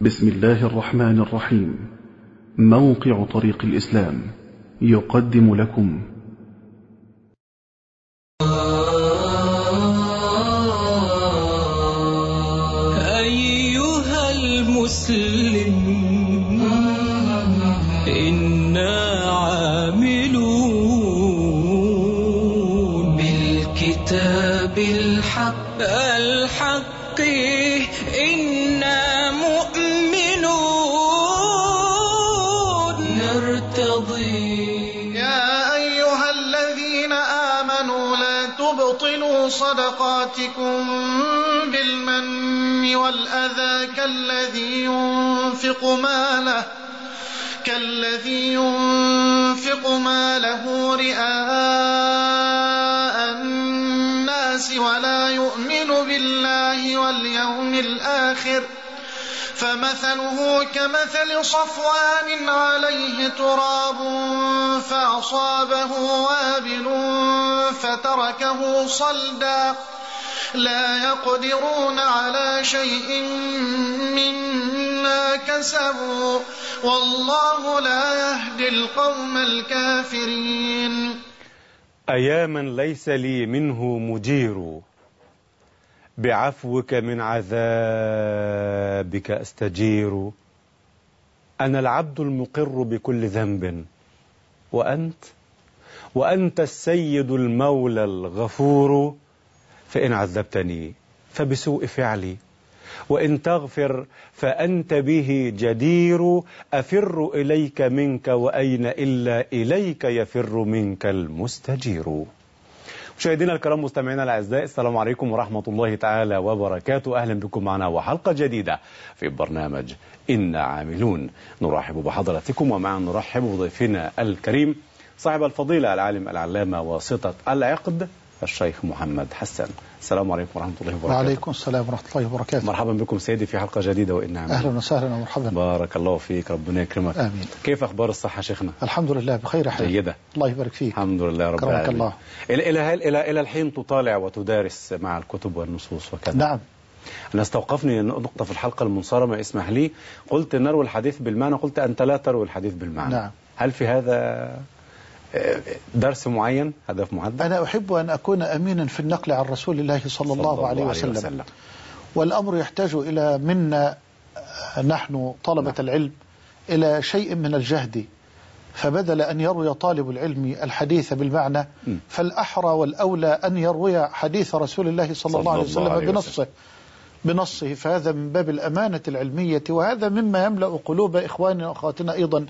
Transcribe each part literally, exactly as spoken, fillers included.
بسم الله الرحمن الرحيم. موقع طريق الإسلام يقدم لكم أيها المسلم إنا عاملون بالكتاب الحق الحق إنا مؤمنون نرتضي. يا أيها الذين آمنوا لا تبطلوا صدقاتكم بالمن والأذى كالذي ينفق ماله كالذي ينفق ماله رئاء الناس ولا يؤمن بالله واليوم الآخر فمثله كمثل صفوان عليه تراب فأصابه وابل فتركه صلدا لا يقدرون على شيء مما كسبوا والله لا يهدي القوم الكافرين. أياما ليس لي منه مجير بعفوك من عذابك أستجير. أنا العبد المقر بكل ذنب وأنت وأنت السيد المولى الغفور. فإن عذبتني فبسوء فعلي وإن تغفر فأنت به جدير. أفر إليك منك وأين إلا إليك يفر منك المستجير. مشاهدينا الكرام مستمعينا الأعزاء، السلام عليكم ورحمة الله تعالى وبركاته. أهلا بكم معنا وحلقة جديدة في برنامج إنا عاملون. نرحب بحضراتكم ومعا نرحب بضيفنا الكريم صاحب الفضيلة العالم العلامة واسطة العقد الشيخ محمد حسان. السلام عليكم ورحمة الله وبركاته. وعليكم السلام ورحمة الله وبركاته. مرحبا بكم سيدي في حلقة جديدة وإنا عاملون. أهلا وسهلا ومرحبا. بارك الله فيك، ربنا يكرمك. آمين. كيف أخبار الصحة شيخنا؟ الحمد لله بخير حال. جيدة. الله يبارك فيك. الحمد لله رب العالمين. الله. إلى إلى إلى إلى الحين تطالع وتدارس مع الكتب والنصوص وكذا. نعم. أنا استوقفني نقطة في الحلقة المنصرمة، اسمح لي، قلت نروي الحديث بالمعنى، قلت أنت لا تروي الحديث بالمعنى. نعم. هل في هذا درس معين، هدف محدد؟ أنا أحب أن أكون أمينا في النقل عن رسول الله صلى, صلى الله, الله عليه وسلم. وسلم والأمر يحتاج إلى منا نحن طلبة نعم. العلم إلى شيء من الجهد، فبدل أن يروي طالب العلم الحديث بالمعنى م. فالأحرى والأولى أن يروي حديث رسول الله صلى, صلى الله عليه وسلم عليه بنصه وسلم. بنصه فهذا من باب الأمانة العلمية، وهذا مما يملأ قلوب إخواننا وأخواتنا أيضا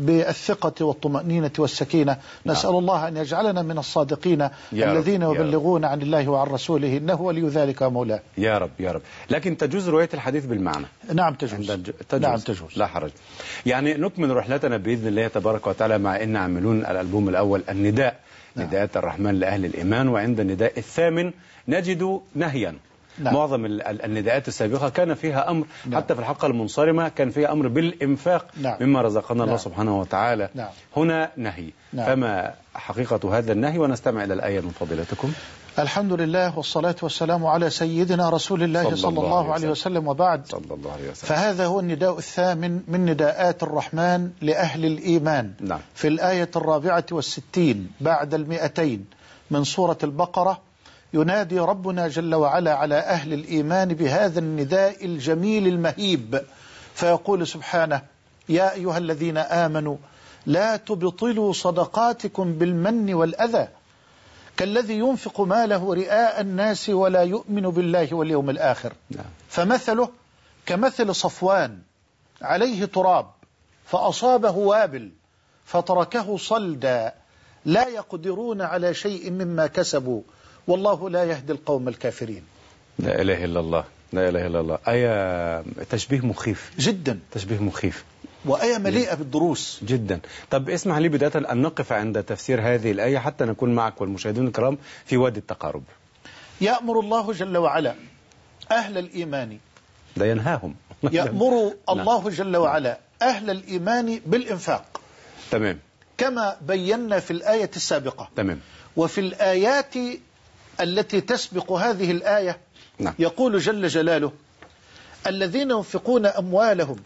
بالثقة والطمأنينة والسكينة. نسأل نعم. الله أن يجعلنا من الصادقين الذين يبلغون عن الله وعن رسوله، إنه ولي ذلك ومولاه. يا رب يا رب. لكن تجوز رواية الحديث بالمعنى؟ نعم تجوز. تجوز. نعم تجوز، لا حرج. يعني نكمل رحلتنا بإذن الله تبارك وتعالى مع إنا عاملون الألبوم الأول النداء، نعم. نداءات الرحمن لأهل الإيمان، وعند النداء الثامن نجد نهيا. نعم. معظم النداءات السابقة كان فيها أمر، نعم. حتى في الحلقة المنصرمة كان فيها أمر بالإنفاق، نعم. مما رزقنا نعم. الله سبحانه وتعالى. نعم. هنا نهي، نعم. فما حقيقة هذا النهي؟ ونستمع إلى الآية من فضيلتكم. الحمد لله والصلاة والسلام على سيدنا رسول الله صلى, صلى الله, الله عليه وسلم وبعد. صلى الله عليه وسلم. فهذا هو النداء الثامن من نداءات الرحمن لأهل الإيمان، نعم. في الآية الرابعة والستين بعد المئتين من سورة البقرة. ينادي ربنا جل وعلا على أهل الإيمان بهذا النداء الجميل المهيب، فيقول سبحانه: يا أيها الذين آمنوا لا تبطلوا صدقاتكم بالمن والأذى كالذي ينفق ماله رئاء الناس ولا يؤمن بالله واليوم الآخر فمثله كمثل صفوان عليه تراب فأصابه وابل فتركه صلدا لا يقدرون على شيء مما كسبوا والله لا يهدي القوم الكافرين. لا إله إلا الله، لا إله إلا الله. آية تشبيه مخيف جدا، تشبيه مخيف، وآية مليئة بالدروس جدا. طب اسمح لي بداية أن نقف عند تفسير هذه الآية حتى نكون معك والمشاهدين الكرام في وادي التقارب. يأمر الله جل وعلا أهل الإيمان، لا ينهاهم يأمر الله جل وعلا أهل الإيمان بالإنفاق، تمام، كما بينا في الآية السابقة. تمام. وفي الآيات التي تسبق هذه الآية نعم. يقول جل جلاله: الذين ينفقون أموالهم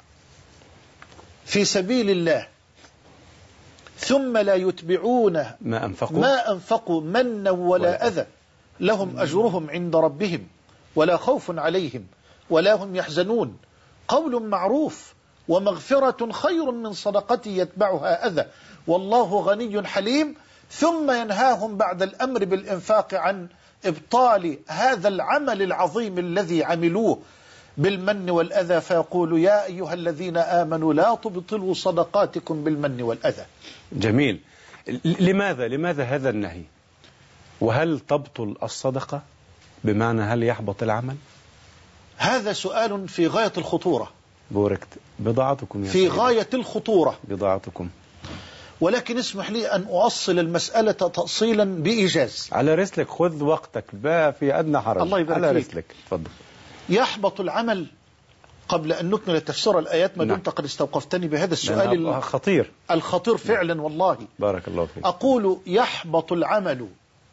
في سبيل الله ثم لا يتبعون ما أنفقوا ما أنفقوا منا ولا أذى لهم أجرهم عند ربهم ولا خوف عليهم ولا هم يحزنون قول معروف ومغفرة خير من صدقة يتبعها أذى والله غني حليم. ثم ينهاهم بعد الأمر بالإنفاق عن إبطال هذا العمل العظيم الذي عملوه بالمن والأذى، فيقول يا أيها الذين آمنوا لا تبطلوا صدقاتكم بالمن والأذى. جميل. لماذا لماذا هذا النهي؟ وهل تبطل الصدقة؟ بمعنى هل يحبط العمل؟ هذا سؤال في غاية الخطورة. بوركت بضاعتكم يا في سيدي. غاية الخطورة بضاعتكم. ولكن اسمح لي أن أؤصل المسألة تأصيلا بإيجاز. على رسلك، خذ وقتك با في أدنى حرج. الله يبارك على فيك. رسلك تفضل. يحبط العمل قبل أن نكمل تفسير الآيات ما نعم. دمت قد استوقفتني بهذا السؤال خطير الخطير فعلا والله. بارك الله فيك. أقول يحبط العمل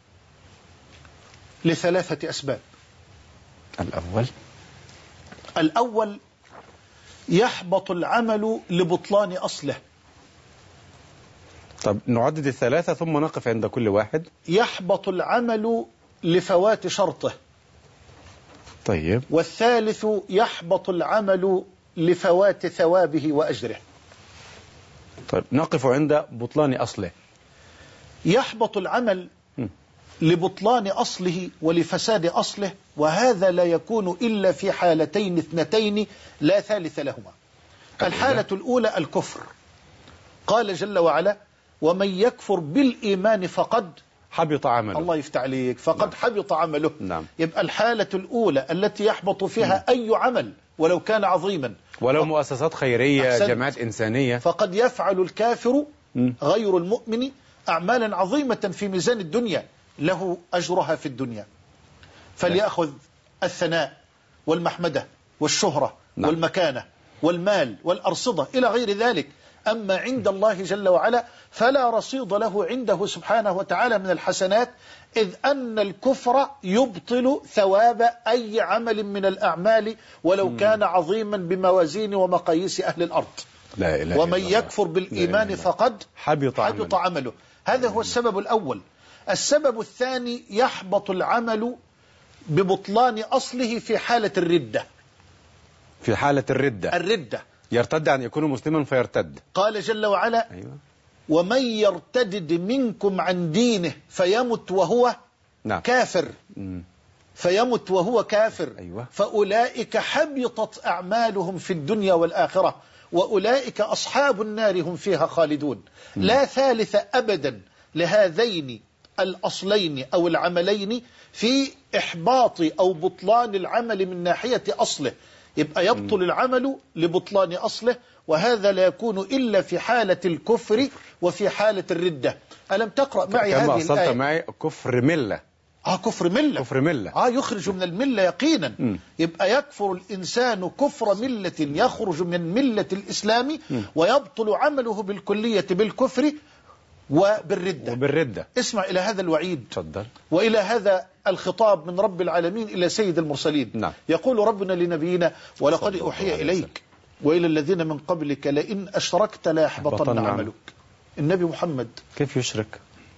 لثلاثة أسباب. الأول الأول يحبط العمل لبطلان أصله. طب نعدد الثلاثة ثم نقف عند كل واحد. يحبط العمل لفوات شرطه. طيب. والثالث يحبط العمل لفوات ثوابه وأجره. طيب نقف عند بطلان أصله. يحبط العمل م. لبطلان أصله ولفساد أصله، وهذا لا يكون إلا في حالتين اثنتين لا ثالث لهما. الحالة الأولى الكفر. قال جل وعلا ومن يكفر بالإيمان فقد حبط عمله. الله يفتح عليك. فقد نعم. حبط عمله. نعم. يبقى الحالة الأولى التي يحبط فيها م. أي عمل ولو كان عظيما، ولو مؤسسات خيرية جماعات إنسانية، فقد يفعل الكافر م. غير المؤمن أعمالا عظيمة في ميزان الدنيا له أجرها في الدنيا، فليأخذ الثناء والمحمدة والشهرة نعم. والمكانة والمال والأرصدة إلى غير ذلك. أما عند الله جل وعلا فلا رصيد له عنده سبحانه وتعالى من الحسنات، إذ أن الكفر يبطل ثواب أي عمل من الأعمال ولو كان عظيما بموازين ومقاييس أهل الأرض. لا إله ومن إلا الله. يكفر بالإيمان لا فقد حبط, حبط عمله. عمله. هذا هو السبب الأول. السبب الثاني يحبط العمل ببطلان أصله في حالة الردة. في حالة الردة الردة يرتد عن يكون مسلما فيرتد. قال جل وعلا أيوة. ومن يرتد منكم عن دينه فيمت وهو نعم. كافر مم. فيمت وهو كافر أيوة. فأولئك حبطت أعمالهم في الدنيا والآخرة وأولئك أصحاب النار هم فيها خالدون. مم. لا ثالث أبدا لهذين الأصلين أو العملين في إحباط أو بطلان العمل من ناحية أصله. يبقى يبطل م. العمل لبطلان أصله، وهذا لا يكون إلا في حالة الكفر وفي حالة الردة. ألم تقرأ معي هذه الآية؟ كما أصلت معي كفر ملة. آه كفر ملة. كفر ملة. آه يخرج من الملة يقينا. م. يبقى يكفر الإنسان كفر ملة يخرج من ملة الإسلام م. ويبطل عمله بالكلية بالكفر وبالردة. وبالردة. اسمع إلى هذا الوعيد. تفضل. وإلى هذا الخطاب من رب العالمين إلى سيد المرسلين. نعم. يقول ربنا لنبينا ولقد أوحي إليك وإلى الذين من قبلك لئن أشركت لا يحبطن عملك. النبي محمد كيف يشرك؟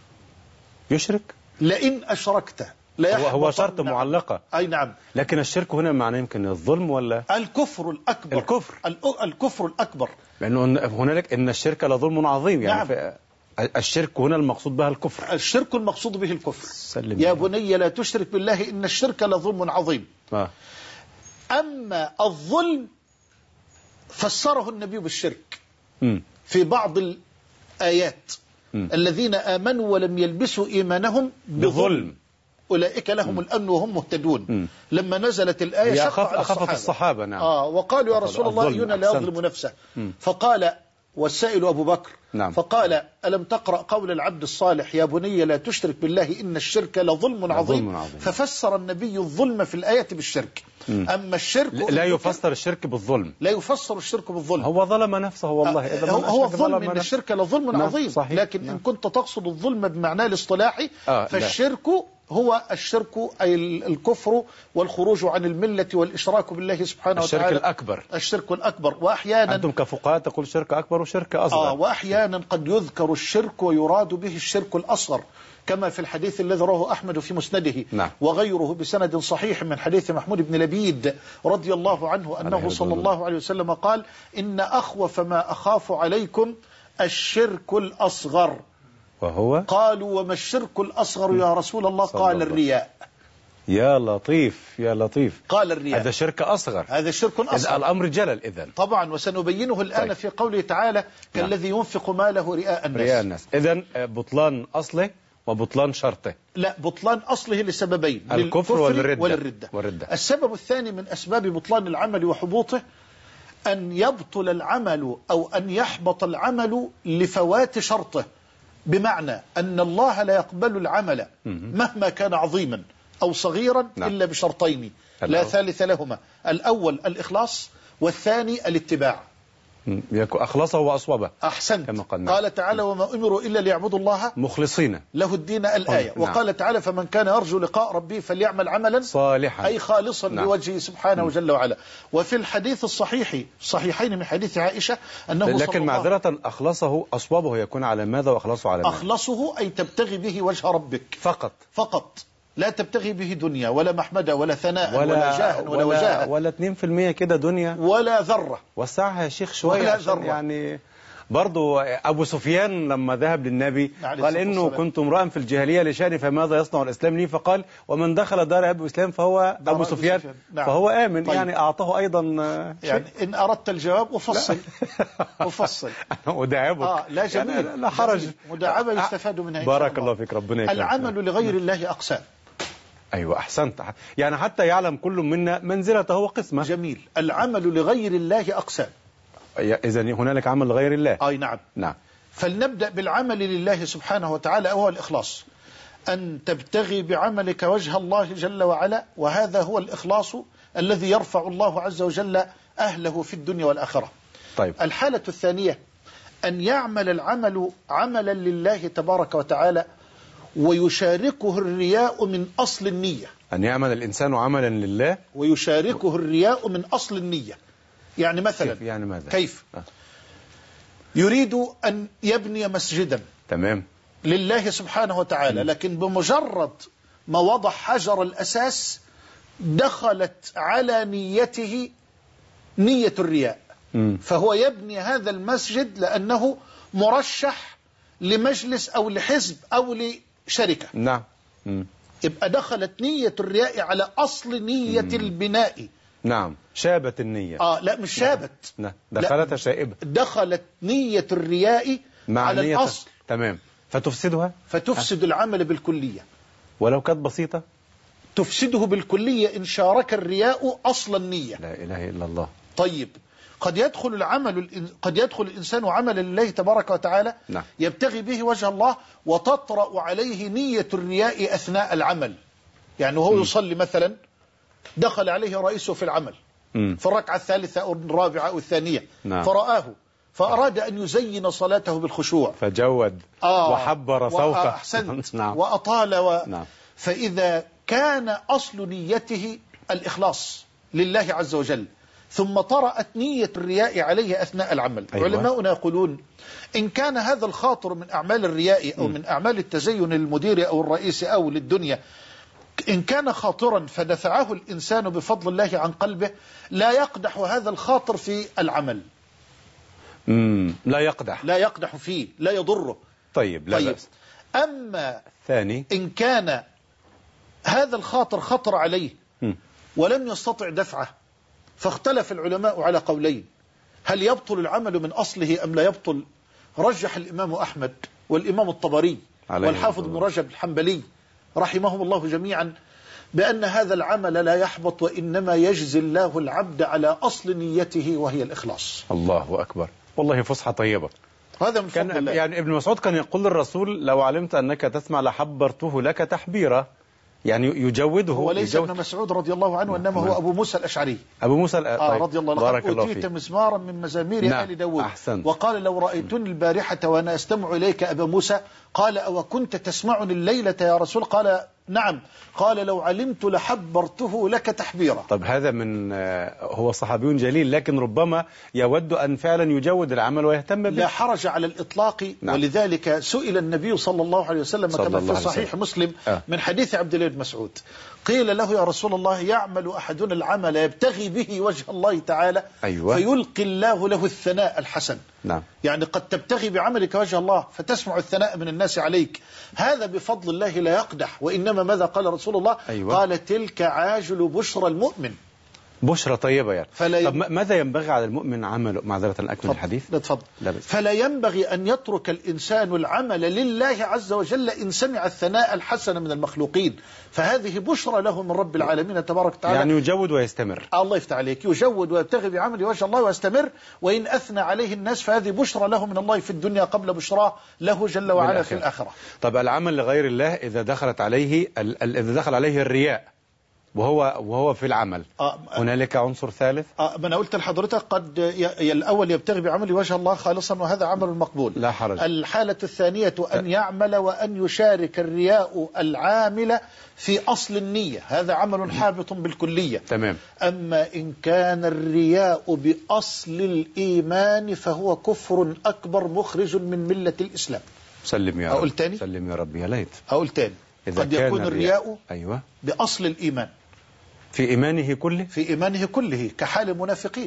يشرك؟ لئن أشركت لا يحبطن. هو شرط معلقة. أي نعم. لكن الشرك هنا معناه يمكن الظلم ولا الكفر الأكبر. الكفر الكفر الأكبر. لأنه هنالك إن الشرك لظلم عظيم يعني. نعم. الشرك هنا المقصود بها الكفر. الشرك المقصود به الكفر. سلم يا بني لا تشرك بالله إن الشرك لظلم عظيم. آه. أما الظلم فسره النبي بالشرك م. في بعض الآيات. م. الذين آمنوا ولم يلبسوا إيمانهم بظلم أولئك لهم الأمن وهم مهتدون. م. لما نزلت الآية شق على الصحابة. الصحابة نعم. آه وقالوا يا رسول الله أينا لا يظلم نفسه. م. فقال والسائل أبو بكر نعم. فقال ألم تقرأ قول العبد الصالح يا بني لا تشرك بالله إن الشرك لظلم عظيم. عظيم. ففسر النبي الظلم في الآية بالشرك. م. أما الشرك لا يفسر الشرك بالظلم. لا يفسر الشرك بالظلم. هو ظلم نفسه والله. إذا هو, هو الظلم إن الشرك لظلم نعم. عظيم. صحيح. لكن نعم. إن كنت تقصد الظلم بمعناه الاصطلاحي آه فالشرك هو الشرك أي الكفر والخروج عن الملة والإشراك بالله سبحانه الشرك وتعالى. الأكبر. الشرك الأكبر. وأحيانا أنتم كفقهاء تقول شرك أكبر وشرك أصغر. آه وأحيانا قد يذكر الشرك ويراد به الشرك الأصغر، كما في الحديث الذي رواه أحمد في مسنده نعم. وغيره بسند صحيح من حديث محمود بن لبيد رضي الله عنه أنه صلى الله عليه وسلم قال: إن أخوف ما أخاف عليكم الشرك الأصغر. وهو؟ قالوا: وما الشرك الأصغر يا رسول الله؟ قال: الرياء. يا لطيف يا لطيف. قال: الرياء. هذا شرك أصغر. هذا شرك أصغر. الأمر جلل إذن. طبعا، وسنبينه الآن طيب. في قوله تعالى: كالذي نعم. ينفق ماله رئاء الناس. رئاء الناس. إذن بطلان أصله وبطلان شرطه. لا، بطلان أصله لسببين: الكفر والردة. والردة. والردة. السبب الثاني من أسباب بطلان العمل وحبوطه أن يبطل العمل أو أن يحبط العمل لفوات شرطه، بمعنى أن الله لا يقبل العمل مهما كان عظيما أو صغيرا نعم. إلا بشرطين لا ثالث لهما: الأول الإخلاص، والثاني الاتباع. أخلصه وأصوبه. أحسنت. قال تعالى: وما أمروا إلا ليعبدوا الله مخلصين له الدين، الآية. نعم. وقال تعالى: فمن كان يرجو لقاء ربه فليعمل عملا صالحا، أي خالصا نعم. لوجهه سبحانه نعم. جل وعلا. وفي الحديث الصحيح صحيحين من حديث عائشة أنه لكن معذرة أخلصه أصوبه يكون على ماذا وأخلصه على ماذا؟ أخلصه أي تبتغي به وجه ربك فقط فقط، لا تبتغي به دنيا ولا محمدة ولا ثناء ولا, ولا جاه ولا, ولا وجاهة ولا اثنين في المية كده دنيا ولا ذرة. وسعها يا شيخ شوية يعني. برضو أبو سفيان لما ذهب للنبي قال إنه كنت امرأ في الجاهلية لشأني فماذا يصنع الإسلام لي؟ فقال: ومن دخل دار أبو إسلام فهو أبو سفيان, سفيان. نعم. فهو آمن. طيب. يعني أعطاه أيضا يعني إن أردت الجواب أفصل أفصل أداعبك. آه لا جميل يعني لا حرج، مداعبة يستفاد منها. بارك الله فيك، ربنا يكرمك. العمل لغير الله أقسام. أيوة أحسنت، يعني حتى يعلم كل منا منزلته وقسمه. جميل. العمل لغير الله أقسام. إذا هنالك عمل لغير الله. أي نعم. نعم. فلنبدأ بالعمل لله سبحانه وتعالى، وهو الإخلاص، أن تبتغي بعملك وجه الله جل وعلا، وهذا هو الإخلاص الذي يرفع الله عز وجل أهله في الدنيا والآخرة. طيب. الحالة الثانية أن يعمل العمل عملا لله تبارك وتعالى ويشاركه الرياء من أصل النية. أن يعمل الإنسان عملا لله ويشاركه الرياء من أصل النية. يعني مثلا كيف؟ يعني ماذا؟ كيف؟ آه. يريد أن يبني مسجدا تمام لله سبحانه وتعالى، م. لكن بمجرد ما وضع حجر الأساس دخلت على نيته نية الرياء، م. فهو يبني هذا المسجد لأنه مرشح لمجلس أو لحزب أو لشركة. نعم. م. يبقى دخلت نية الرياء على أصل نية م. البناء. نعم. شابت النية. آه لا مش شابت. نعم. دخلت شائبة. دخلت نية الرياء على نية الأصل. تمام. فتفسدها. فتفسد أه. العمل بالكلية. ولو كانت بسيطة تفسده بالكلية إن شارك الرياء أصل النية. لا إله إلا الله. طيب، قد يدخل العمل قد يدخل الإنسان عمل لله تبارك وتعالى نعم. يبتغي به وجه الله وتطرأ عليه نية الرياء أثناء العمل. يعني هو م. يصلي مثلا، دخل عليه رئيسه في العمل م. في الركعة الثالثة أو الرابعة أو الثانية نعم. فرآه فأراد أن يزين صلاته بالخشوع فجود آه وحبر صوته وأحسنت نعم. وأطال و... نعم. فإذا كان أصل نيته الإخلاص لله عز وجل ثم طرأت نية الرياء عليه أثناء العمل، أيوة. علماؤنا يقولون إن كان هذا الخاطر من أعمال الرياء أو م. من أعمال التزين المدير أو الرئيس أو للدنيا، إن كان خاطرا فدفعه الإنسان بفضل الله عن قلبه، لا يقدح هذا الخاطر في العمل. مم. لا يقدح لا يقدح فيه، لا يضره. طيب لا طيب. بأس. أما ثاني إن كان هذا الخاطر خطر عليه م. ولم يستطع دفعه، فاختلف العلماء على قولين: هل يبطل العمل من أصله أم لا يبطل؟ رجح الإمام أحمد والإمام الطبري والحافظ بن رجب الحنبلي رحمهم الله جميعا بأن هذا العمل لا يحبط، وإنما يجزي الله العبد على أصل نيته وهي الإخلاص. الله أكبر، والله فصحى طيبة. هذا من فضل الله. يعني ابن مسعود كان يقول للرسول: لو علمت أنك تسمع لحبرته لك تحبيرا، يعني يجوده. وليس ابن مسعود رضي الله عنه، إنما هو أبو موسى الأشعري. أبو موسى طيب. آه رضي الله عنه. أوتيت مزمارا من مزامير نعم. آل داود. أحسن. وقال: لو رأيتني البارحة وأنا أستمع إليك أبا موسى، قال: أو كنت تسمعني الليلة يا رسول؟ قال: نعم، قال لو علمت لحبرته لك تحبيرا. طب هذا من هو صحابي جليل، لكن ربما يود أن فعلا يجود العمل ويهتم به. لا حرج على الإطلاق. نعم. ولذلك سئل النبي صلى الله عليه وسلم كما في صحيح مسلم آه. من حديث عبد الله بن مسعود، قيل له يا رسول الله يعمل أحدنا العمل يبتغي به وجه الله تعالى أيوة. فيلقي الله له الثناء الحسن. نعم. يعني قد تبتغي بعملك وجه الله فتسمع الثناء من الناس عليك، هذا بفضل الله لا يقدح، وإنما ماذا قال رسول الله؟ أيوة. قال تلك عاجل بشرى المؤمن. بشرى طيبة يعني. فلا طب ماذا ينبغي على المؤمن عمله؟ معذرة أكمل الحديث. لا تفضل. فلا ينبغي أن يترك الإنسان العمل لله عز وجل إن سمع الثناء الحسن من المخلوقين، فهذه بشرى له من رب العالمين تبارك وتعالى. يعني يجود ويستمر. الله يفتح عليك، يجود ويبتغي بعمل وجه الله ويستمر، وإن أثنى عليه الناس فهذه بشرى له من الله في الدنيا قبل بشراه له جل وعلا في الآخرة. طب العمل لغير الله إذا دخلت عليه إذا دخل عليه الرياء وهو وهو في العمل، آه هنالك عنصر ثالث. آه ما أنا قلت لحضرتك قد ي... الأول يبتغي بعمل وجه الله خالصا وهذا عمل مقبول، لا حرج. الحالة الثانية أن يعمل وأن يشارك الرياء العامل في أصل النية، هذا عمل حابط بالكلية. تمام. أما إن كان الرياء بأصل الإيمان فهو كفر أكبر مخرج من ملة الإسلام. سلم يا رب. أقول تاني؟ سلم يا رب يا ليت. أقول تاني. قد يكون الرياء, الرياء أيوة. بأصل الإيمان في إيمانه كله في إيمانه كله كحال المنافقين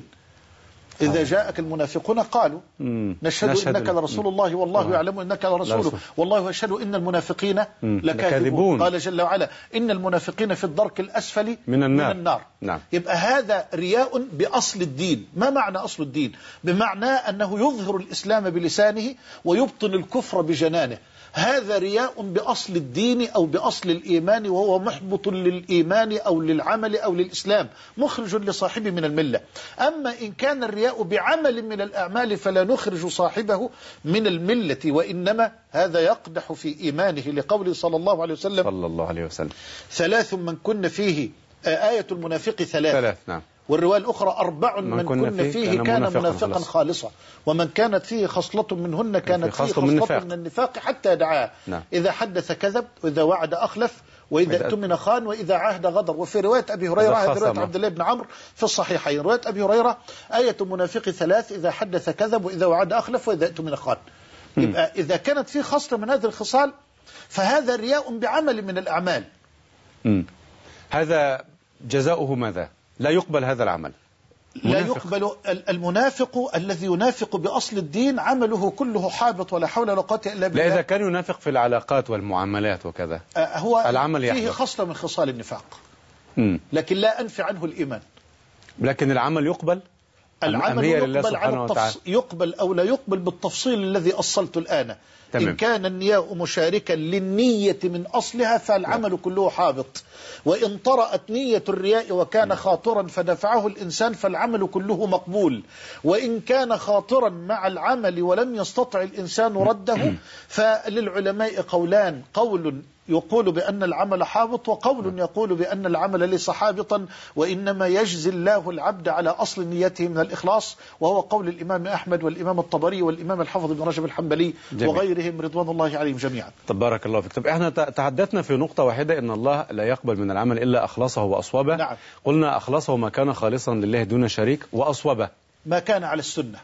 إذا جاءك المنافقون قالوا نشهد, نشهد إنك لرسول الله والله يعلم إنك لرسوله والله يشهد إن المنافقين لكاذبون. قال جل وعلا إن المنافقين في الدرك الأسفل من النار, من النار. نعم. يبقى هذا رياء بأصل الدين. ما معنى أصل الدين؟ بمعنى أنه يظهر الإسلام بلسانه ويبطن الكفر بجنانه، هذا رياء بأصل الدين أو بأصل الإيمان، وهو محبط للإيمان أو للعمل أو للإسلام، مخرج لصاحبه من الملة. أما إن كان الرياء بعمل من الأعمال فلا نخرج صاحبه من الملة، وإنما هذا يقدح في إيمانه، لقوله صلى الله عليه وسلم صلى الله عليه وسلم ثلاث من كن فيه، آية المنافق ثلاث, ثلاث نعم. والرواية الأخرى أربع من, من كن فيه, فيه كان, كان منافقا, منافقا خالصا، ومن كانت فيه خصلة منهن كانت فيه خصلة من, من النفاق حتى دعاه. نعم. إذا حدث كذب، وإذا وعد أخلف، وإذا اؤتمن خان، وإذا عاهد غدر. وفي رواية أبي هريرة، هذه رواية عبد الله بن عمرو في الصحيحين، رواية أبي هريرة آية المنافق ثلاث: إذا حدث كذب، وإذا وعد أخلف، وإذا اؤتمن خان. يبقى إذا كانت فيه خصلة من هذه الخصال فهذا رياء بعمل من الأعمال. م. هذا جزاؤه ماذا؟ لا يقبل هذا العمل. لا يقبل. المنافق الذي ينافق بأصل الدين عمله كله حابط ولا حول ولا قوة إلا بالله. لا إذا كان ينافق في العلاقات والمعاملات وكذا هو العمل فيه يحبط. خصلة من خصال النفاق. م. لكن لا أنفي عنه الإيمان. لكن العمل يقبل. العمل يقبل, على التفص... يقبل أو لا يقبل بالتفصيل الذي أصلته الآن. تمام. إن كان النياء مشاركا للنية من أصلها فالعمل لا. كله حابط، وإن طرأت نية الرياء وكان خاطرا فدفعه الإنسان فالعمل كله مقبول، وإن كان خاطرا مع العمل ولم يستطع الإنسان رده فللعلماء قولان: قول يقول بأن العمل حابط، وقول يقول بأن العمل ليس حابطا، وإنما يجزي الله العبد على أصل نيته من الإخلاص، وهو قول الإمام أحمد والإمام الطبري والإمام الحافظ بن رجب الحنبلي جميل. وغيرهم رضوان الله عليهم جميعا. تبارك الله فيك. طب احنا تحدثنا في نقطة واحدة إن الله لا يقبل من العمل إلا أخلصه وأصوبه. نعم. قلنا أخلصه ما كان خالصا لله دون شريك، وأصوبه ما كان على السنة،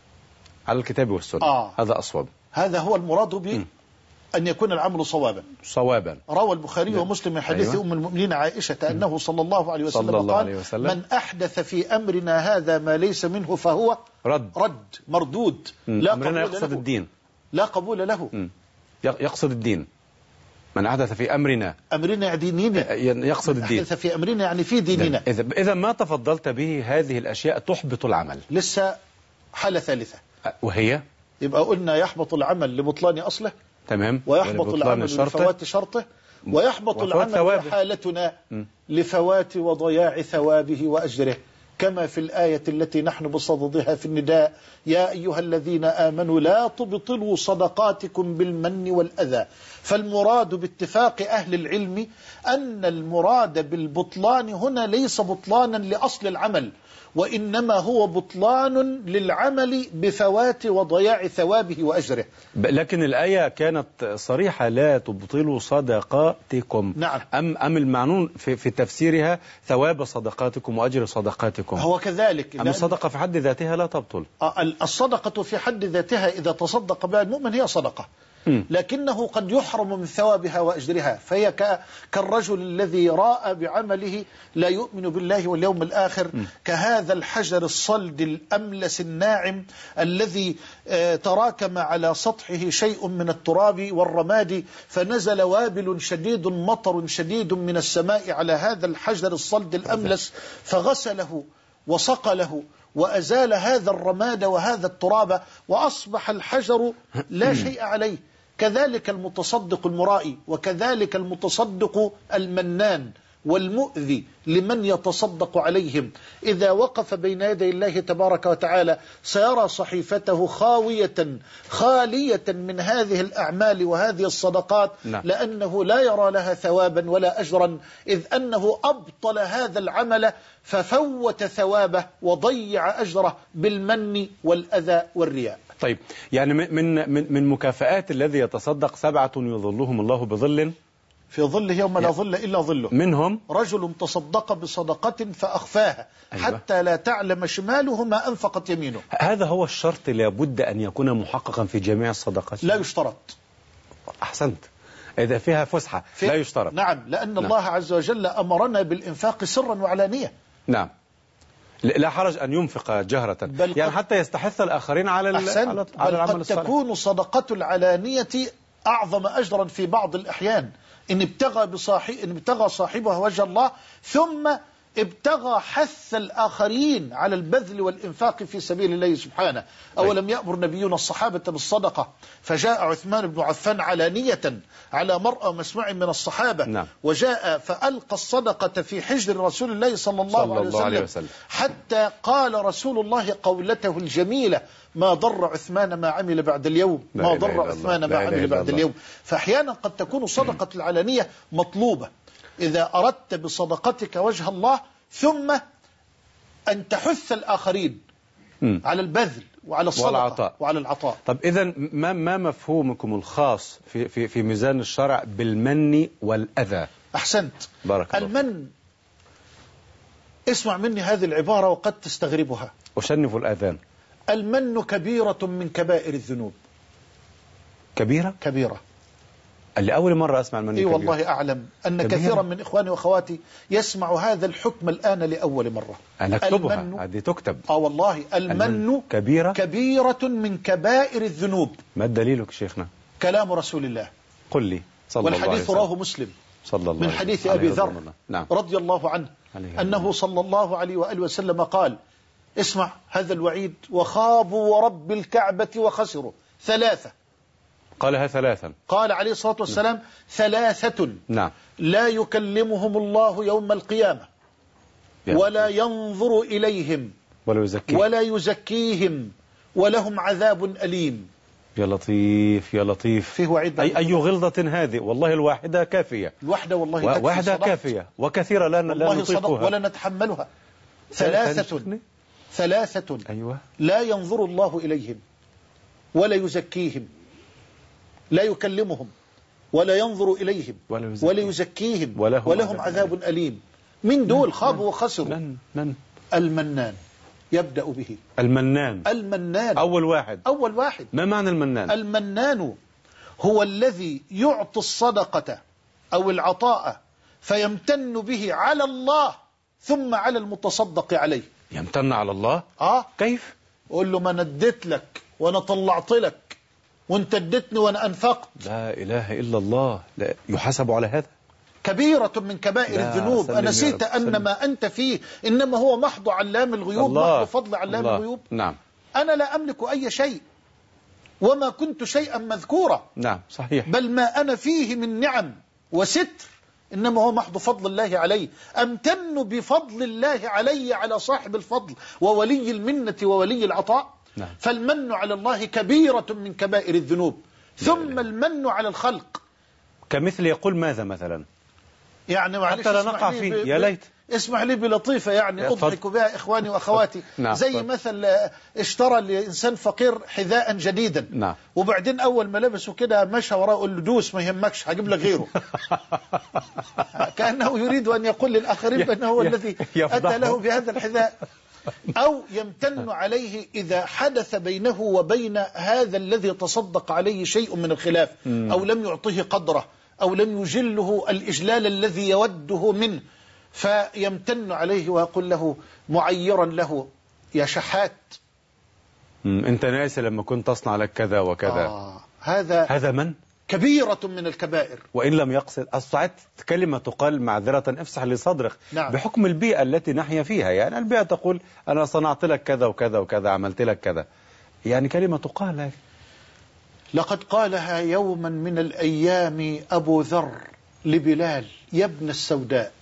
على الكتاب والسنة. آه. هذا أصوب، هذا هو المراد به أن يكون العمل صوابا. صوابا. روى البخاري ومسلم من حديث أيوة. أم المؤمنين عائشة أنه صلى الله عليه وسلم الله قال: عليه وسلم: من أحدث في أمرنا هذا ما ليس منه فهو رد رد مردود. لا أمرنا يقصد له. الدين لا قبول له. م. يقصد الدين. من أحدث في أمرنا أمرنا ديننا يقصد الدين. أحدث في أمرنا يعني في ديننا. إذا إذا ما تفضلت به هذه الأشياء تحبط العمل. لسه حالة ثالثة وهي يبقى قلنا يحبط العمل لبطلان أصله. تمام. ويحبط العمل لفوات شرطه، ويحبط العمل حالتنا لفوات وضياع ثوابه وأجره، كما في الآية التي نحن بصددها في النداء: يا أيها الذين آمنوا لا تبطلوا صدقاتكم بالمن والأذى. فالمراد باتفاق أهل العلم أن المراد بالبطلان هنا ليس بطلانا لأصل العمل، وإنما هو بطلان للعمل بفوات وضياع ثوابه وأجره. لكن الآية كانت صريحة: لا تبطلوا صدقاتكم. نعم. أم أم المعنون في, في تفسيرها ثواب صدقاتكم وأجر صدقاتكم؟ هو كذلك. أم الصدقة في حد ذاتها لا تبطل؟ الصدقة في حد ذاتها إذا تصدق بها المؤمن هي صدقة، لكنه قد يحرم من ثوابها وأجرها، فهي كالرجل الذي راء بعمله لا يؤمن بالله واليوم الآخر، م. كهذا الحجر الصلد الأملس الناعم الذي تراكم على سطحه شيء من التراب والرماد، فنزل وابل شديد مطر شديد من السماء على هذا الحجر الصلد الأملس فغسله وصقله وأزال هذا الرماد وهذا التراب وأصبح الحجر لا شيء عليه. كذلك المتصدق المرائي، وكذلك المتصدق المنان والمؤذي لمن يتصدق عليهم، إذا وقف بين يدي الله تبارك وتعالى سيرى صحيفته خاوية خالية من هذه الأعمال وهذه الصدقات، لأنه لا يرى لها ثوابا ولا أجرا، إذ أنه أبطل هذا العمل ففوت ثوابه وضيع أجره بالمن والأذى والرياء. طيب، يعني من من من مكافآت الذي يتصدق سبعة يظلهم الله بظل في ظله يوم لا ظل إلا ظله، منهم رجل تصدق بصدقة فأخفاها أيوة. حتى لا تعلم شماله ما أنفقت يمينه. هذا هو الشرط لابد أن يكون محققا في جميع الصدقات؟ لا يشترط. أحسنت، إذا فيها فسحة في... لا يشترط. نعم، لأن نعم. الله عز وجل أمرنا بالإنفاق سرا وعلانية. نعم، لا حرج أن ينفق جهرة، يعني حتى يستحث الآخرين على على, على العمل الصالح. قد تكون صدقة العلانية أعظم أجرا في بعض الأحيان إن ابتغى بصاحب إن ابتغى صاحبها وجه الله، ثم ابتغى حث الآخرين على البذل والإنفاق في سبيل الله سبحانه. أولم يأمر نبينا الصحابة بالصدقة فجاء عثمان بن عفان علانية على مرأى مسمع من الصحابة، نعم. وجاء فألقى الصدقة في حجر رسول الله صلى الله, صلى عليه, الله وسلم عليه وسلم حتى قال رسول الله قولته الجميلة: ما ضر عثمان ما عمل بعد اليوم، ما ضر عثمان ما عمل بعد اليوم. فأحيانا قد تكون صدقة العلانية مطلوبة إذا أردت بصدقتك وجه الله، ثم أن تحث الآخرين م. على البذل وعلى الصدقة والعطاء. وعلى العطاء. طب إذن ما ما مفهومكم الخاص في في في ميزان الشرع بالمن والأذى؟ أحسنت، بارك الله. المن، اسمع مني هذه العبارة وقد تستغربها. أشنف الأذان. المن كبيرة من كبائر الذنوب. كبيرة؟ كبيرة. اللي أول مرة أسمع المن كبيرة. إيه والله أعلم أن كبيرة. كثيرا من إخواني وأخواتي يسمع هذا الحكم الآن لأول مرة. أنا أكتبها، هذه تكتب. آه والله، المن كبيرة كبيرة من كبائر الذنوب. ما دليلك شيخنا؟ كلام رسول الله. قل لي صلى الله عليه وسلم. والحديث رواه مسلم صلى الله من حديث أبي ذر نعم. رضي الله عنه أنه صلى الله عليه وآله وسلم قال: اسمع هذا الوعيد: وخابوا ورب الكعبة وخسروا ثلاثة. قالها ثلاثا. قال عليه الصلاة والسلام: نعم. ثلاثة نعم. لا يكلمهم الله يوم القيامة ولا ينظر إليهم ولا يزكيهم, ولا يزكيهم ولهم عذاب أليم. يا لطيف يا لطيف. فيه وعيد. أي, أي غلظة هذه؟ والله الواحدة كافية. الواحدة والله و... واحدة كافية، وكثيرة لا, لا نطيقها ولا نتحملها. ثلاثة ثلاثة أيوة. لا ينظر الله إليهم ولا يزكيهم، لا يكلمهم ولا ينظر إليهم ولا يزكيهم, ولا يزكيهم ولهم, ولهم عذاب أليم. أليم. من دول خابوا وخسروا؟ من من المنان يبدأ به. المنان المنان أول واحد. أول واحد. ما معنى المنان؟ المنان هو الذي يعطي الصدقة أو العطاء فيمتن به على الله ثم على المتصدق عليه. يمتن على الله؟ آه. كيف؟ قول له: ما نديت لك وأنا طلعت لك وانت اديتني وانا انفقت. لا اله الا الله. لا يحاسب على هذا. كبيرة من كبائر الذنوب. أنسيت أن ما أنت فيه إنما هو محض علام الغيوب، محض فضل علام الله. الغيوب. نعم. أنا لا أملك أي شيء وما كنت شيئا مذكورا. نعم صحيح. بل ما أنا فيه من نعم وستر إنما هو محض فضل الله علي. أمتن بفضل الله علي على صاحب الفضل وولي المنة وولي العطاء. نعم. فالمن على الله كبيرة من كبائر الذنوب. ثم المن على الخلق كمثل يقول ماذا مثلا؟ يعني حتى لا نقع فيه. يا ليت اسمح لي بلطيفة يعني أضحك بها إخواني وأخواتي. نعم. زي مثل اشترى لإنسان فقير حذاء جديدا، نعم. وبعدين أول ما لبسه كده مشى وراه قال له دوس ما يهمكش هجيب لك غيره. كأنه يريد أن يقول للآخرين بأنه هو الذي أتى له بهذا الحذاء. أو يمتن عليه إذا حدث بينه وبين هذا الذي تصدق عليه شيء من الخلاف، أو لم يعطيه قدره، أو لم يجله الإجلال الذي يوده منه، فيمتن عليه ويقول له معيرا له يا شحات أنت ناسي لما كنت تصنع لك كذا وكذا. آه هذا هذا من؟ كبيرة من الكبائر. وإن لم يقصد الصعات كلمة تقال معذرة افسح لي صدرك. نعم. بحكم البيئة التي نحيا فيها، يعني البيئة تقول أنا صنعت لك كذا وكذا وكذا عملت لك كذا، يعني كلمة تقال هذه. لقد قالها يوما من الأيام أبو ذر لبلال يا ابن السوداء.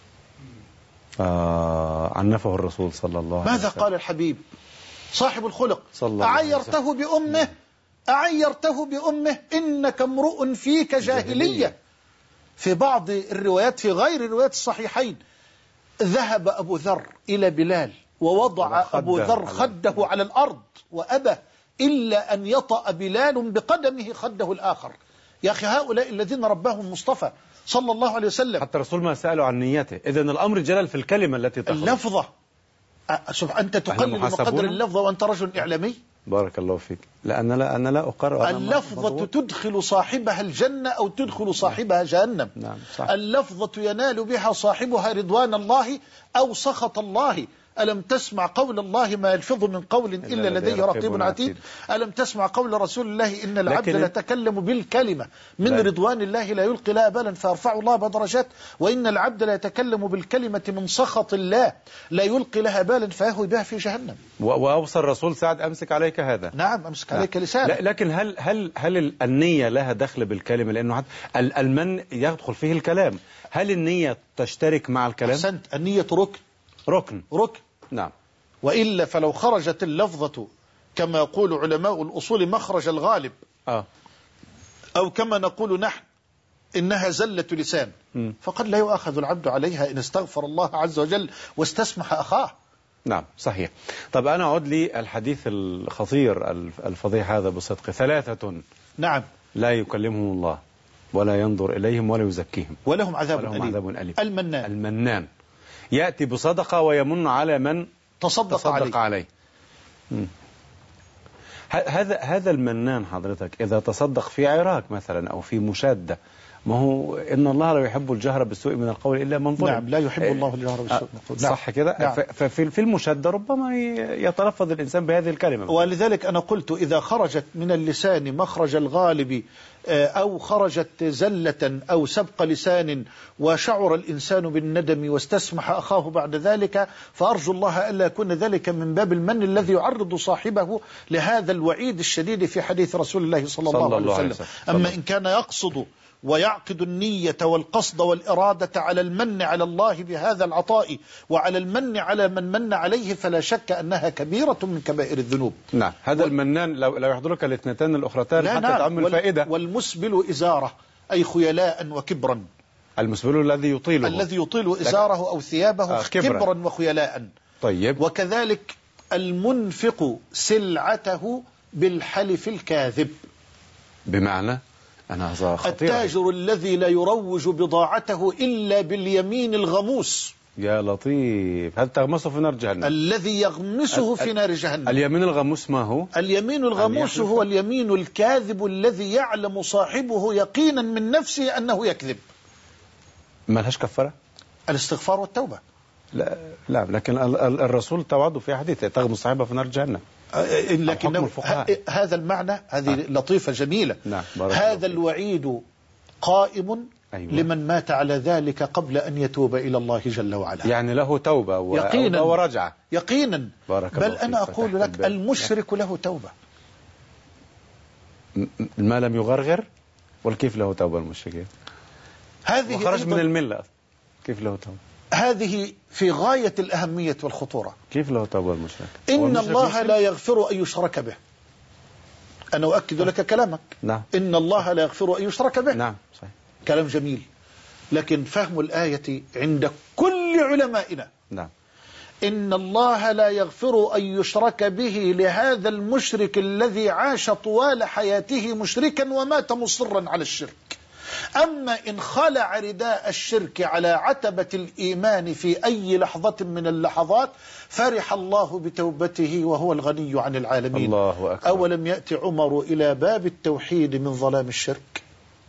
آه عنفه الرسول صلى الله عليه وسلم. ماذا قال الحبيب صاحب الخلق؟ صلى الله عليه وسلم. أعيرته بأمه أعيرته بأمه إنك امرؤ فيك جاهلية. في بعض الروايات في غير روايات الصحيحين ذهب أبو ذر إلى بلال ووضع أبو ذر خده على الأرض وأبى إلا أن يطأ بلال بقدمه خده الآخر. يا أخي هؤلاء الذين رباهم المصطفى صلى الله عليه وسلم. حتى الرسول ما سألوا عن نيته. إذن الأمر جلل في الكلمة التي تخرج. اللفظة أنت تقلل مقدر اللفظة وأنت رجل إعلامي. بارك الله فيك. لأن لا أنا لا أقرر. اللفظة تدخل صاحبها الجنة أو تدخل صاحبها جهنم. نعم صح. اللفظة ينال بها صاحبها رضوان الله أو سخط الله. ألم تسمع قول الله ما يلفظ من قول إلا لديه رقيب عتيد. ألم تسمع قول رسول الله إن العبد لا يتكلم بالكلمة من لا. رضوان الله لا يلقي لها بالا فيرفع الله بدرجات، وإن العبد لا يتكلم بالكلمة من سخط الله لا يلقي لها بالا فيهوي بها في جهنم. وأوصى الرسول سعد أمسك عليك هذا. نعم أمسك عليك لسانك. لكن هل هل هل النية لها دخل بالكلمة؟ لأنه المن يدخل فيه الكلام. هل النية تشترك مع الكلام؟ أحسنت. النية ركن ركن ركن نعم. وإلا فلو خرجت اللفظة كما يقول علماء الأصول مخرج الغالب آه. أو كما نقول نحن إنها زلة لسان م. فقد لا يؤاخذ العبد عليها إن استغفر الله عز وجل واستسمح أخاه. نعم صحيح. طب أنا أعود لي الحديث الخطير الفظيع هذا بصدق. ثلاثة نعم لا يكلمهم الله ولا ينظر إليهم ولا يزكيهم ولهم عذاب, ولهم أليم. عذاب أليم. المنان المنان يأتي بصدقة ويمن على من تصدق, تصدق عليه, عليه. هذا هذا المنان حضرتك إذا تصدق في عراك مثلا أو في مشادة، ما هو إن الله لا يحب الجهر بالسوء من القول إلا من ظلم. نعم لا يحب الله الجهر بالسوء من القول. صح كده. نعم. ففي في المشادة ربما يتلفظ الإنسان بهذه الكلمة. ولذلك أنا قلت إذا خرجت من اللسان مخرج الغالب أو خرجت زلة أو سبق لسان وشعر الإنسان بالندم واستسمح أخاه بعد ذلك، فأرجو الله ألا يكون ذلك من باب المن الذي يعرض صاحبه لهذا الوعيد الشديد في حديث رسول الله صلى الله, صلى الله عليه وسلم. أما إن كان يقصد ويعقد النية والقصد والإرادة على المن على الله بهذا العطاء وعلى المن على من من عليه فلا شك أنها كبيرة من كبائر الذنوب. نعم هذا و... المنان لو, لو يحضرك الاثنتان الأخرتان حتى نعم. تعمل وال... فائدة. والمسبل إزارة أي خيلاء وكبرا. المسبل الذي يطيله الذي يطيل إزاره أو ثيابه آه كبرا. كبرا وخيلاء. طيب. وكذلك المنفق سلعته بالحلف الكاذب. بمعنى أنا التاجر الذي لا يروج بضاعته إلا باليمين الغموس. يا لطيف. هل تغمسه في نار جهنم؟ الذي يغمسه في نار جهنم. اليمين الغموس ما هو؟ اليمين الغموس هو اليمين الكاذب الذي يعلم صاحبه يقينا من نفسه أنه يكذب. ما لهاش كفارة؟ الاستغفار والتوبة. لا لا لكن الرسول توعده في حديثه تغمس صاحبه في نار جهنم. لكن هذا المعنى هذه آه. لطيفة جميلة. نعم. هذا الوعيد قائم أيوة. لمن مات على ذلك قبل أن يتوب إلى الله جل وعلا. يعني له توبة و... يقينا ورجعة يقينا. بارك بل أنا أقول لك البال. المشرك له توبة ما لم يغرغر. والكيف له توبة المشركين؟ هذه وخرج من الملة كيف له توبة؟ هذه في غاية الأهمية والخطورة. كيف له توبة المشرك؟ إن الله لا يغفر أن يشرك به. أنا أؤكد لك كلامك. نعم. إن الله لا يغفر أن يشرك به. نعم صحيح. كلام جميل. لكن فهم الآية عند كل علمائنا نعم. إن الله لا يغفر أن يشرك به لهذا المشرك الذي عاش طوال حياته مشركا ومات مصرا على الشرك. أما إن خلع رداء الشرك على عتبة الإيمان في أي لحظة من اللحظات فرح الله بتوبته وهو الغني عن العالمين. الله أكبر. أولم يأتي عمر إلى باب التوحيد من ظلام الشرك؟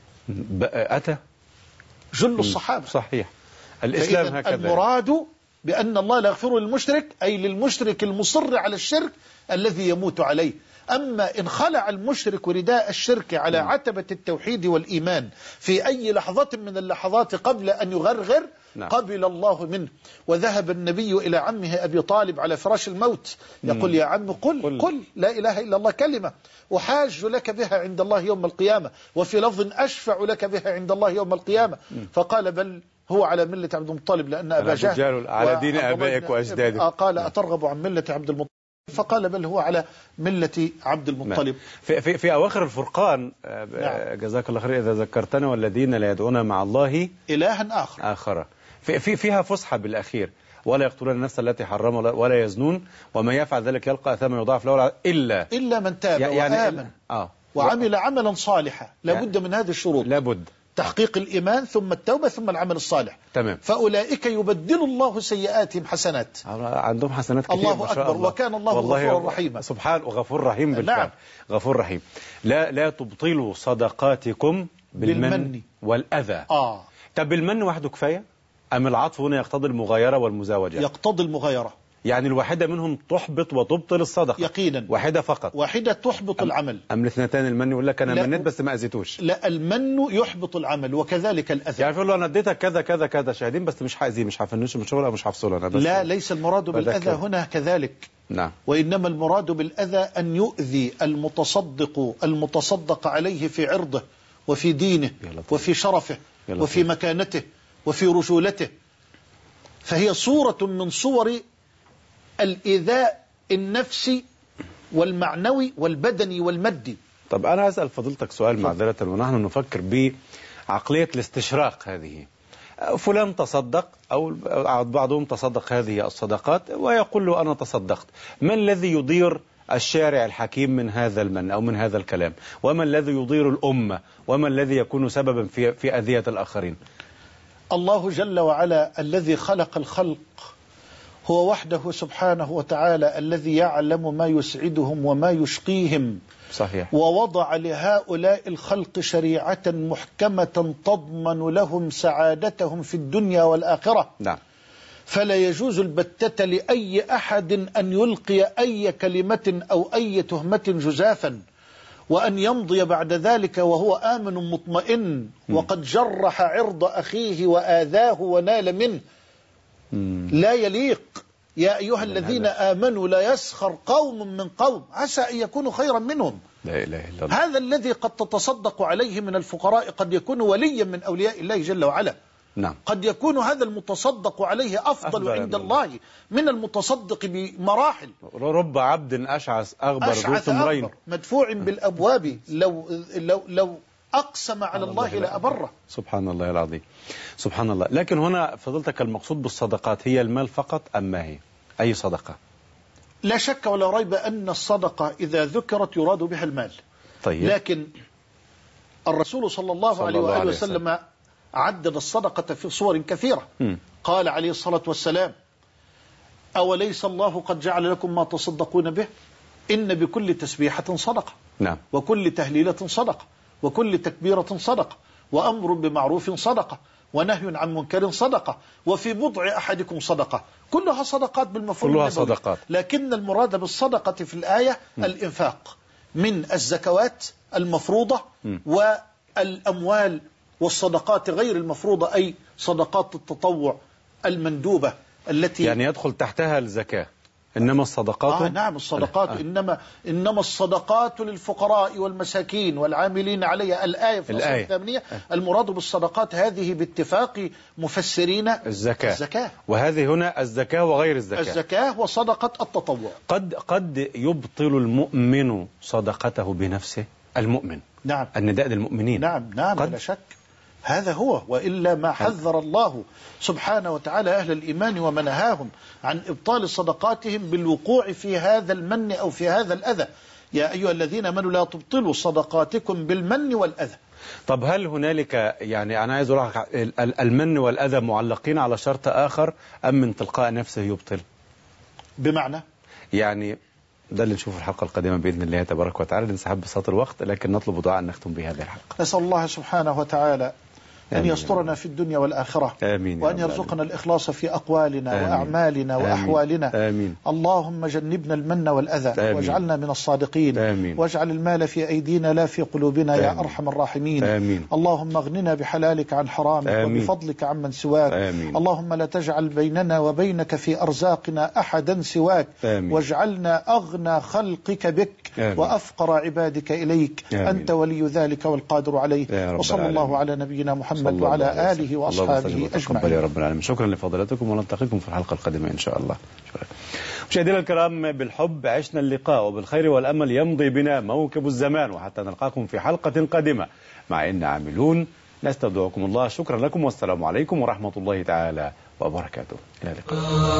أتى جل الصحابة. صحيح. الإسلام هكذا. المراد بأن الله لا يغفر للمشرك أي للمشرك المصر على الشرك الذي يموت عليه. أما إن خلع المشرك رداء الشرك على عتبة التوحيد والإيمان في أي لحظة من اللحظات قبل أن يغرغر نعم. قبل الله منه. وذهب النبي إلى عمه أبي طالب على فراش الموت يقول يا عم قل, قل قل لا إله إلا الله كلمة أحاج لك بها عند الله يوم القيامة، وفي لفظ أشفع لك بها عند الله يوم القيامة. فقال بل هو على ملة عبد المطلب لأن أبا جهل على دين آبائك وأجدادك. قال أترغب عن ملة عبد المطلب؟ فقال بل هو على ملة عبد المطلب. في, في, في أواخر الفرقان نعم. جزاك الله خير إذا ذكرتنا والذين لا يدعون مع الله إلها آخر آخر في, في فيها فسحة بالأخير ولا يقتلون النفس التي حرم ولا يزنون وما يفعل ذلك يلقى أثاما يضاعف له إلا إلا من تاب يعني وآمن آه. وعمل عملا صالحا. لابد من هذه الشروط، لابد تحقيق الإيمان ثم التوبة ثم العمل الصالح. تمام. فأولئك يبدل الله سيئاتهم حسنات. عندهم حسنات كثير الله أكبر الله. وكان الله غفور رحيما. سبحان وغفور رحيم بالفعل. نعم. غفور رحيم. لا لا تبطلوا صدقاتكم بالمن, بالمن. والأذى. آه. طب بالمن وحده كفاية أم العطف هنا يقتضي المغايرة والمزاوجة؟ يقتضي المغايرة. يعني الواحدة منهم تحبط وتبطل الصدقة يقينا. واحدة فقط. واحدة تحبط أم العمل. أم الاثنتان المن يقول لك أنا منيت بس ما أذيتوش؟ لا المن يحبط العمل وكذلك الأذى. يعني يقول له أنا اديتك كذا كذا كذا شاهدين بس مش هأذي مش هفنش من شغل مش هفصل أنا بس. لا ليس المراد بالأذى هنا كذلك. نعم. وإنما المراد بالأذى أن يؤذي المتصدق المتصدق عليه في عرضه وفي دينه وفي شرفه وفي مكانته وفي رجولته. فهي صورة من صور الإيذاء النفسي والمعنوي والبدني والمادي. طب أنا أسأل فضيلتك سؤال معذرة ونحن نفكر بعقلية الاستشراق هذه. فلان تصدق أو بعضهم تصدق هذه الصدقات ويقول له أنا تصدقت. ما الذي يضير الشارع الحكيم من هذا المن أو من هذا الكلام؟ وما الذي يضير الأمة؟ وما الذي يكون سببا في في أذية الآخرين؟ الله جل وعلا الذي خلق الخلق هو وحده سبحانه وتعالى الذي يعلم ما يسعدهم وما يشقيهم. صحيح. ووضع لهؤلاء الخلق شريعة محكمة تضمن لهم سعادتهم في الدنيا والآخرة. نعم. فلا يجوز البتة لأي أحد أن يلقي أي كلمة أو أي تهمة جزافا وأن يمضي بعد ذلك وهو آمن مطمئن وقد جرح عرض أخيه وآذاه ونال منه. لا يليق. يا أيها الذين آمنوا لا يسخر قوم من قوم عسى أن يكونوا خيرا منهم. لا إله إلا الله. هذا الذي قد تتصدق عليه من الفقراء قد يكون وليا من أولياء الله جل وعلا. نعم. قد يكون هذا المتصدق عليه أفضل, أفضل عند الله من المتصدق بمراحل. رب عبد أشعث أغبر أشعث أغبر مدفوع بالأبواب لو, لو, لو أقسم على الله لأبره. سبحان الله العظيم. سبحان الله. لكن هنا فضلتك المقصود بالصدقات هي المال فقط أم ما هي؟ أي صدقة؟ لا شك ولا ريب أن الصدقة إذا ذكرت يراد بها المال. طيب. لكن الرسول صلى الله صلى عليه الله وآله وسلم وسلم عدد الصدقة في صور كثيرة. م. قال عليه الصلاة والسلام أوليس الله قد جعل لكم ما تصدقون به إن بكل تسبيحة صدقة. نعم. وكل تهليلة صدقة وكل تكبيرة صدقة وأمر بمعروف صدقة ونهي عن منكر صدقة وفي بضع أحدكم صدقة. كلها صدقات بالمفهوم كلها صدقات. لكن المراد بالصدقة في الآية م. الإنفاق من الزكوات المفروضة م. والأموال والصدقات غير المفروضة أي صدقات التطوع المندوبة التي يعني يدخل تحتها الزكاة. إنما الصدقات آه نعم الصدقات آه. إنما إنما الصدقات للفقراء والمساكين والعاملين عليها. الآية في الآية الثامنية آه. المراد بالصدقات هذه باتفاق مفسرين الزكاة. الزكاة. وهذه هنا الزكاة وغير الزكاة. الزكاة وصدقة التطوع. قد قد يبطل المؤمن صدقته بنفسه. المؤمن. نعم. النداء للمؤمنين. نعم نعم قد لا شك. هذا هو، وإلا ما حذر الله سبحانه وتعالى أهل الإيمان ومنهاهم عن إبطال صدقاتهم بالوقوع في هذا المن أو في هذا الأذى. يا أيها الذين آمنوا لا تبطلوا صدقاتكم بالمن والأذى. طب هل هنالك، يعني أنا عايز أقول لك، المن والأذى معلقين على شرط آخر أم من تلقاء نفسه يبطل؟ بمعنى يعني ده اللي نشوفه الحلقة القادمة بإذن الله تبارك وتعالى. لانسحاب بساط الوقت، لكن نطلب دعاء أن نختم بهذه الحلقة. نسأل الله سبحانه وتعالى أن يسترنا في الدنيا والآخرة، آمين، وأن يرزقنا الإخلاص في أقوالنا آمين. وأعمالنا آمين. وأحوالنا آمين. اللهم جنبنا المن والأذى آمين. واجعلنا من الصادقين آمين. واجعل المال في أيدينا لا في قلوبنا آمين. يا أرحم الراحمين آمين. اللهم اغننا بحلالك عن حرامك آمين. وبفضلك عمن سواك آمين. اللهم لا تجعل بيننا وبينك في أرزاقنا أحدا سواك آمين. واجعلنا أغنى خلقك بك آمين. وأفقر عبادك إليك آمين. أنت ولي ذلك والقادر عليه. وصلى الله على نبينا محمد وعلى آله وأصحابه أجمعين. يا رب العالمين. شكرا لفضلاتكم، ونلتقيكم في الحلقة القادمة إن شاء الله. شكرا. مشاهدينا الكرام، بالحب عشنا اللقاء، وبالخير والأمل يمضي بنا موكب الزمان، وحتى نلقاكم في حلقة قادمة مع إن عاملون. نستودعكم الله. شكرا لكم، والسلام عليكم ورحمة الله تعالى وبركاته. إلى اللقاء.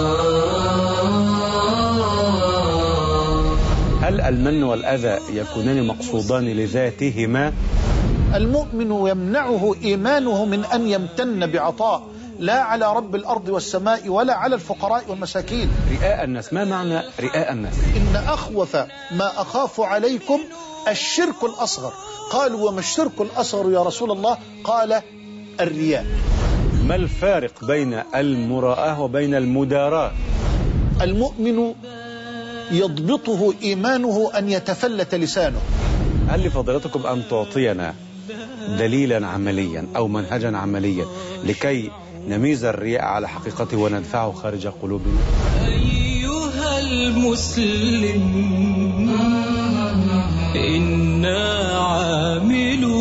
هل المن والأذى يكونان مقصودان لذاتهما؟ المؤمن يمنعه إيمانه من أن يمتن بعطاء، لا على رب الأرض والسماء ولا على الفقراء والمساكين. رئاء الناس، ما معنى رئاء الناس؟ إن أخوف ما أخاف عليكم الشرك الأصغر. قالوا وما الشرك الأصغر يا رسول الله؟ قال الرياء. ما الفارق بين المراءة وبين المداراة؟ المؤمن يضبطه إيمانه أن يتفلت لسانه. هل لفضلاتكم أن تعطينا دليلا عمليا أو منهجا عمليا لكي نميز الرياء على حقيقته وندفعه خارج قلوبنا؟ أيها المسلم إنا عاملون